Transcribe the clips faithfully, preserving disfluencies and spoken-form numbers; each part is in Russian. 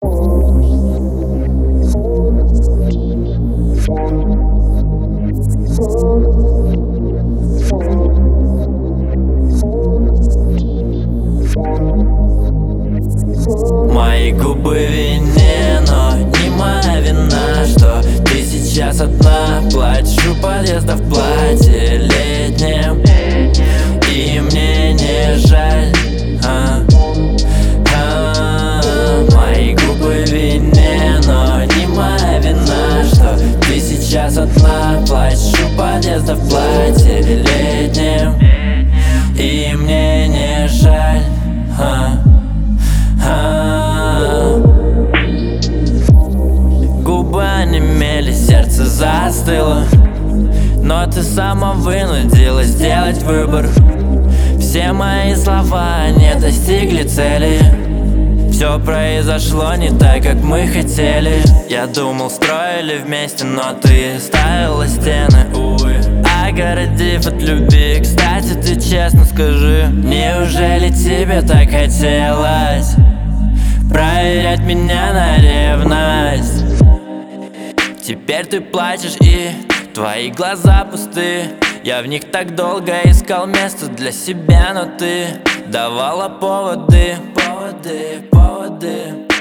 Мои губы вине, но не моя вина, что ты сейчас одна. Плачу подъезда в платье летнем, и мне не жаль. а, а, Мои губы вине, но не моя вина, что ты сейчас одна. Плачу подъезда в платье летнем, и мне не жаль. а, Губы онемели, сердце застыло, но ты сама вынудила сделать выбор. Все мои слова не достигли цели. Все произошло не так, как мы хотели. Я думал, строили вместе, но ты ставила стены, увы, огородив от любви. Кстати, ты честно скажи, неужели тебе так хотелось проверять меня на ревность? Теперь ты плачешь и твои глаза пусты. Я в них так долго искал место для себя, но ты давала поводы, поводы, поводы.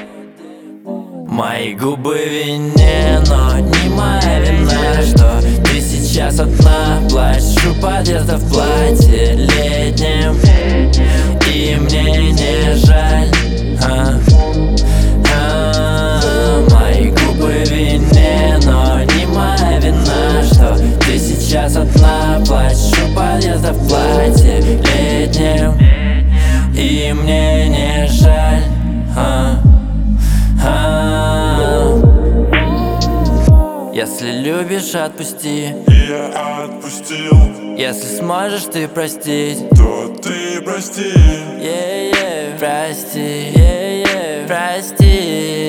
Мои губы вине, но не моя вина, что ты сейчас одна. Плачу подъезда в платье летнем, и мне не жаль. а, а, Мои губы вине, но не моя вина, что ты сейчас одна. Плачу подъезда в платье летнем, и мне не жаль. а, а. Если любишь, отпусти. Я отпустил. Если сможешь ты простить, То ты прости. yeah, yeah. Прости, yeah, yeah. Прости.